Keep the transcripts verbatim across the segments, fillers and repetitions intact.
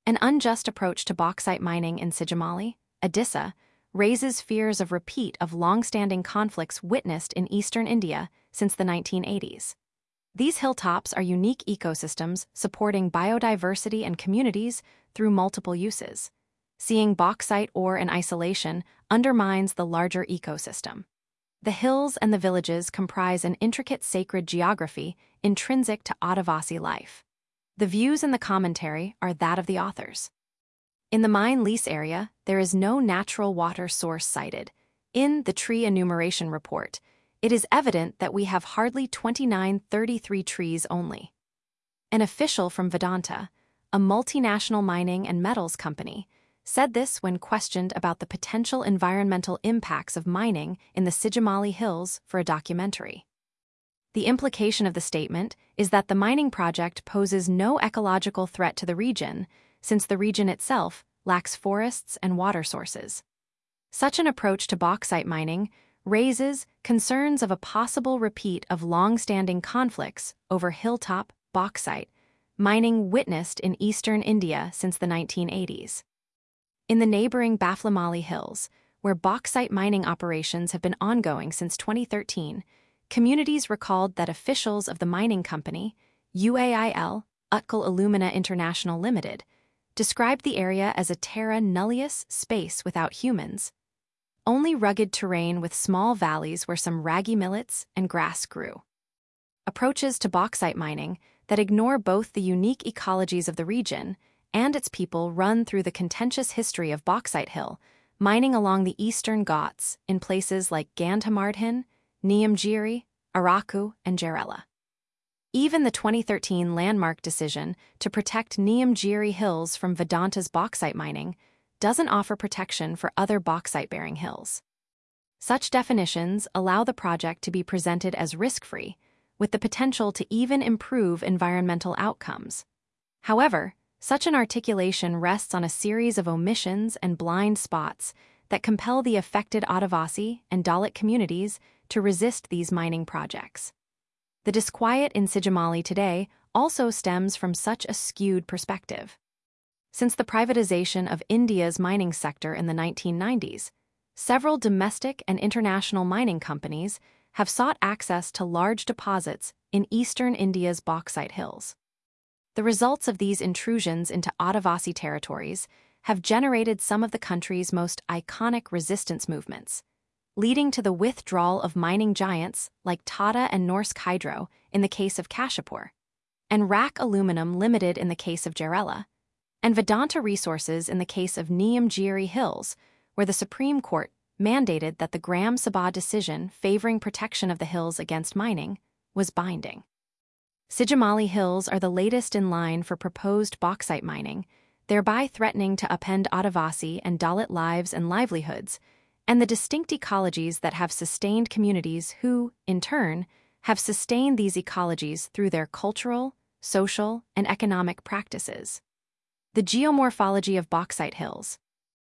An unjust approach to bauxite mining in Sijamali, Odisha, raises fears of repeat of long-standing conflicts witnessed in eastern India since the nineteen eighties. These hilltops are unique ecosystems supporting biodiversity and communities through multiple uses. Seeing bauxite ore in isolation undermines the larger ecosystem. The hills and the villages comprise an intricate sacred geography intrinsic to Adivasi life. The views in the commentary are that of the authors. In the mine lease area, there is no natural water source cited. In the tree enumeration report, it is evident that we have hardly twenty-nine thirty-three trees only. An official from Vedanta, a multinational mining and metals company, said this when questioned about the potential environmental impacts of mining in the Sijamali Hills for a documentary. The implication of the statement is that the mining project poses no ecological threat to the region, since the region itself lacks forests and water sources. Such an approach to bauxite mining raises concerns of a possible repeat of long-standing conflicts over hilltop bauxite mining witnessed in eastern India since the nineteen eighties. In the neighboring Baflamali Hills, where bauxite mining operations have been ongoing since twenty thirteen, communities recalled that officials of the mining company, U A I L, Utkal Alumina International Limited, described the area as a terra nullius space without humans. Only rugged terrain with small valleys where some ragi millets and grass grew. Approaches to bauxite mining that ignore both the unique ecologies of the region and its people run through the contentious history of Bauxite Hill, mining along the eastern Ghats in places like Gandhamardhan, Neamgiri, Araku, and Jarela. Even the twenty thirteen landmark decision to protect Neamgiri Hills from Vedanta's bauxite mining doesn't offer protection for other bauxite-bearing hills. Such definitions allow the project to be presented as risk-free, with the potential to even improve environmental outcomes. However, such an articulation rests on a series of omissions and blind spots that compel the affected Adivasi and Dalit communities to resist these mining projects. The disquiet in Sijamali today also stems from such a skewed perspective. Since the privatization of India's mining sector in the nineteen nineties, several domestic and international mining companies have sought access to large deposits in eastern India's bauxite hills. The results of these intrusions into Adivasi territories have generated some of the country's most iconic resistance movements, leading to the withdrawal of mining giants like Tata and Norsk Hydro in the case of Kashipur, and R A C Aluminum Limited in the case of Jarela, and Vedanta Resources in the case of Neamgiri Hills, where the Supreme Court mandated that the Gram Sabha decision favoring protection of the hills against mining was binding. Sijamali Hills are the latest in line for proposed bauxite mining, thereby threatening to upend Adivasi and Dalit lives and livelihoods, and the distinct ecologies that have sustained communities who, in turn, have sustained these ecologies through their cultural, social, and economic practices. The geomorphology of bauxite hills.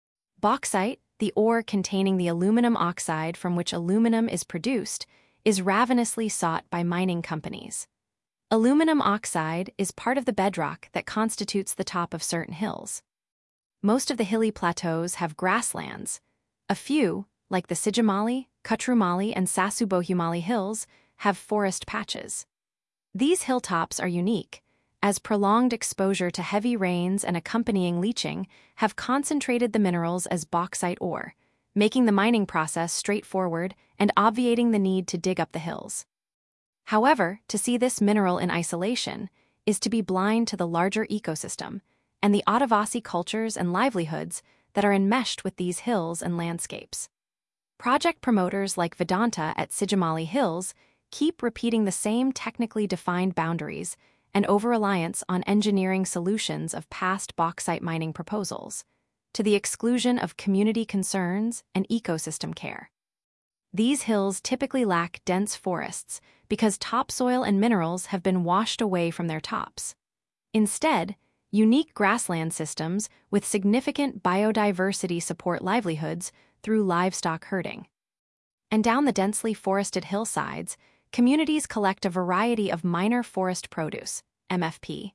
Bauxite, the ore containing the aluminum oxide from which aluminum is produced, is ravenously sought by mining companies. Aluminum oxide is part of the bedrock that constitutes the top of certain hills. Most of the hilly plateaus have grasslands. A few, like the Sijamali, Kutrumali, and Sasubohumali hills, have forest patches. These hilltops are unique, as prolonged exposure to heavy rains and accompanying leaching have concentrated the minerals as bauxite ore, making the mining process straightforward and obviating the need to dig up the hills. However, to see this mineral in isolation is to be blind to the larger ecosystem and the Adivasi cultures and livelihoods that are enmeshed with these hills and landscapes. Project promoters like Vedanta at Sijamali Hills keep repeating the same technically defined boundaries and over-reliance on engineering solutions of past bauxite mining proposals, to the exclusion of community concerns and ecosystem care. These hills typically lack dense forests because topsoil and minerals have been washed away from their tops. Instead, unique grassland systems with significant biodiversity support livelihoods through livestock herding. And down the densely forested hillsides, communities collect a variety of minor forest produce, M F P,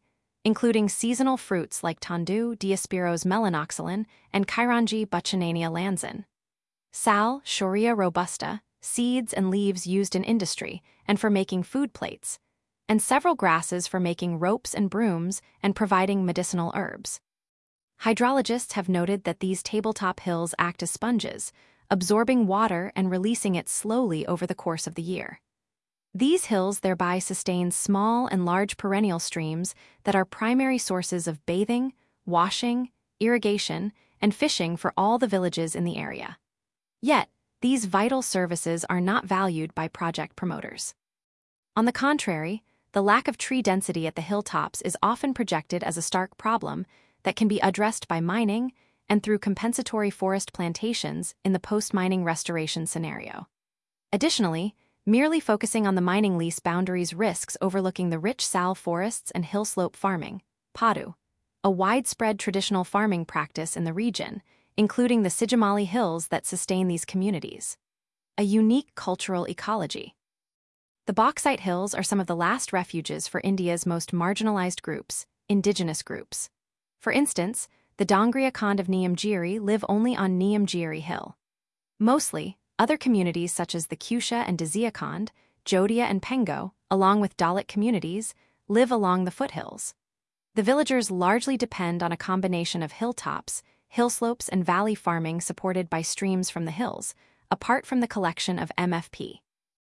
including seasonal fruits like Tondu, Diospyros melanoxylon, and Chironji buchanania lanzan. Sal, Shorea robusta, seeds and leaves used in industry and for making food plates, and several grasses for making ropes and brooms and providing medicinal herbs. Hydrologists have noted that these tabletop hills act as sponges, absorbing water and releasing it slowly over the course of the year. These hills thereby sustain small and large perennial streams that are primary sources of bathing, washing, irrigation, and fishing for all the villages in the area. Yet, these vital services are not valued by project promoters. On the contrary, the lack of tree density at the hilltops is often projected as a stark problem that can be addressed by mining and through compensatory forest plantations in the post-mining restoration scenario. Additionally, merely focusing on the mining lease boundaries risks overlooking the rich sal forests and hill-slope farming, padu, a widespread traditional farming practice in the region, including the Sijamali Hills that sustain these communities. A unique cultural ecology. The Bauxite Hills are some of the last refuges for India's most marginalized groups, indigenous groups. For instance, the Dongria Khand of Neamgiri live only on Neamgiri Hill. Mostly, other communities such as the Kusha and Dazia Khand, Jodia and Pengo, along with Dalit communities, live along the foothills. The villagers largely depend on a combination of hilltops, hillslopes and valley farming supported by streams from the hills, apart from the collection of M F P.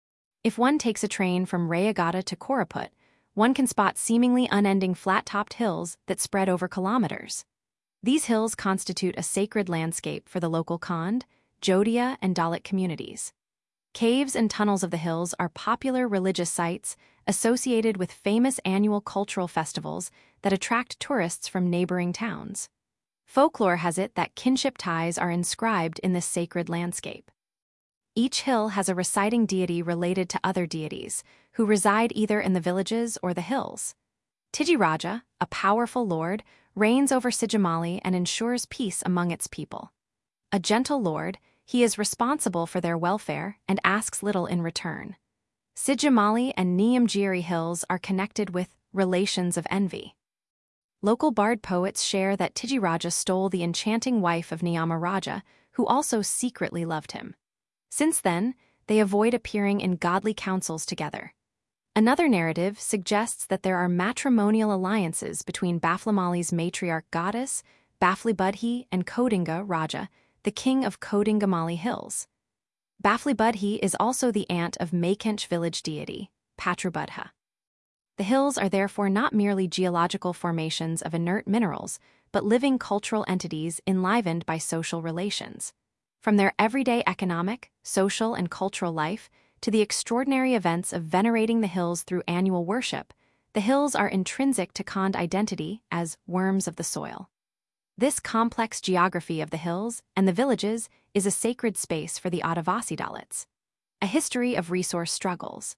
If one takes a train from Rayagada to Koraput, one can spot seemingly unending flat-topped hills that spread over kilometers. These hills constitute a sacred landscape for the local Khand, Jodia, and Dalit communities. Caves and tunnels of the hills are popular religious sites associated with famous annual cultural festivals that attract tourists from neighboring towns. Folklore has it that kinship ties are inscribed in this sacred landscape. Each hill has a reciting deity related to other deities, who reside either in the villages or the hills. Tijiraja, a powerful lord, reigns over Sijamali and ensures peace among its people. A gentle lord, he is responsible for their welfare and asks little in return. Sijamali and Neamgiri Hills are connected with relations of envy. Local bard poets share that Tijiraja stole the enchanting wife of Niyamaraja, who also secretly loved him. Since then, they avoid appearing in godly councils together. Another narrative suggests that there are matrimonial alliances between Baflamali's matriarch goddess, Baflibudhi, and Kodinga Raja, the king of Kodingamali Hills. Baflibudhi is also the aunt of Maykench village deity, Patrubudha. The hills are therefore not merely geological formations of inert minerals, but living cultural entities enlivened by social relations. From their everyday economic, social, and cultural life to the extraordinary events of venerating the hills through annual worship, the hills are intrinsic to Khand identity as worms of the soil. This complex geography of the hills and the villages is a sacred space for the Adivasi Dalits. A history of resource struggles.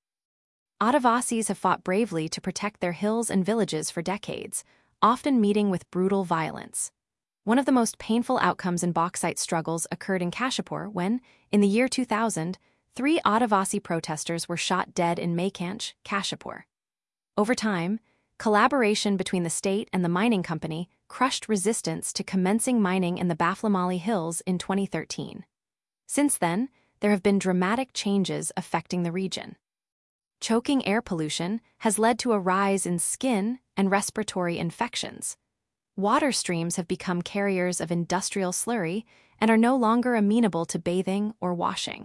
Adivasis have fought bravely to protect their hills and villages for decades, often meeting with brutal violence. One of the most painful outcomes in bauxite struggles occurred in Kashipur when, in the year two thousand, three Adivasi protesters were shot dead in Maykench, Kashipur. Over time, collaboration between the state and the mining company crushed resistance to commencing mining in the Baflamali Hills in twenty thirteen. Since then, there have been dramatic changes affecting the region. Choking air pollution has led to a rise in skin and respiratory infections. Water streams have become carriers of industrial slurry and are no longer amenable to bathing or washing.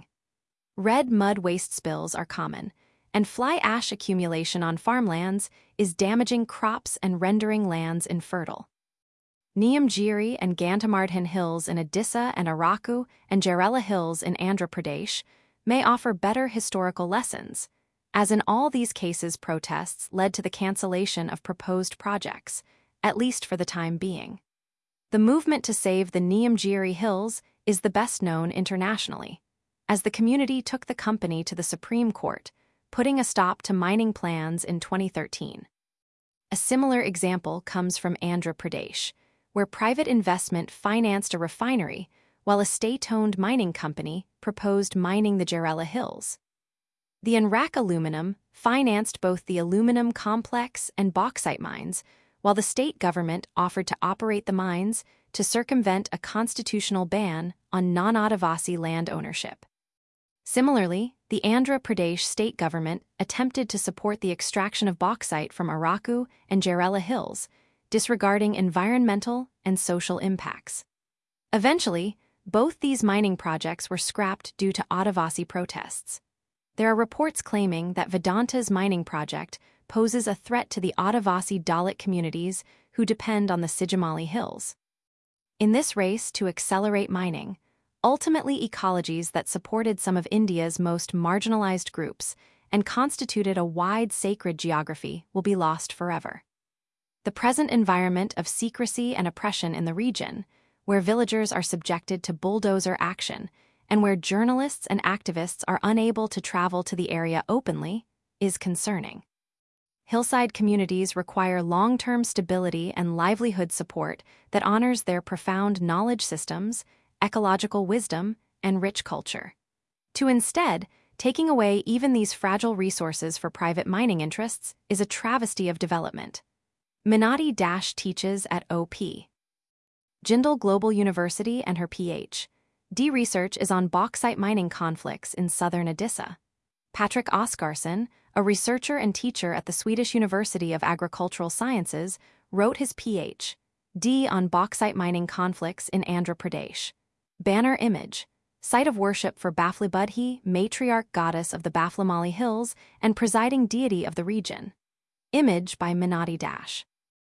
Red mud waste spills are common, and fly ash accumulation on farmlands is damaging crops and rendering lands infertile. Neamgiri and Gantamardhan Hills in Odisha and Araku and Jarela Hills in Andhra Pradesh may offer better historical lessons, as in all these cases protests led to the cancellation of proposed projects, at least for the time being. The movement to save the Neamgiri Hills is the best known internationally, as the community took the company to the Supreme Court, putting a stop to mining plans in twenty thirteen. A similar example comes from Andhra Pradesh, where private investment financed a refinery while a state-owned mining company proposed mining the Jarela Hills. The Anrak Aluminum financed both the aluminum complex and bauxite mines, while the state government offered to operate the mines to circumvent a constitutional ban on non-Adivasi land ownership. Similarly, the Andhra Pradesh state government attempted to support the extraction of bauxite from Araku and Jarella Hills, disregarding environmental and social impacts. Eventually, both these mining projects were scrapped due to Adivasi protests. There are reports claiming that Vedanta's mining project poses a threat to the Adivasi Dalit communities who depend on the Sijamali Hills. In this race to accelerate mining, ultimately ecologies that supported some of India's most marginalized groups and constituted a wide sacred geography will be lost forever. The present environment of secrecy and oppression in the region, where villagers are subjected to bulldozer action and where journalists and activists are unable to travel to the area openly, is concerning. Hillside communities require long-term stability and livelihood support that honors their profound knowledge systems, ecological wisdom, and rich culture. To instead, taking away even these fragile resources for private mining interests is a travesty of development. Minati Dash teaches at O P Jindal Global University and her P H D research is on bauxite mining conflicts in southern Odisha. Patrick Oskarsson, a researcher and teacher at the Swedish University of Agricultural Sciences, wrote his P H D on bauxite mining conflicts in Andhra Pradesh. Banner image: site of worship for Baflibudhi, matriarch goddess of the Baflamali Hills and presiding deity of the region. Image by Minati Dash.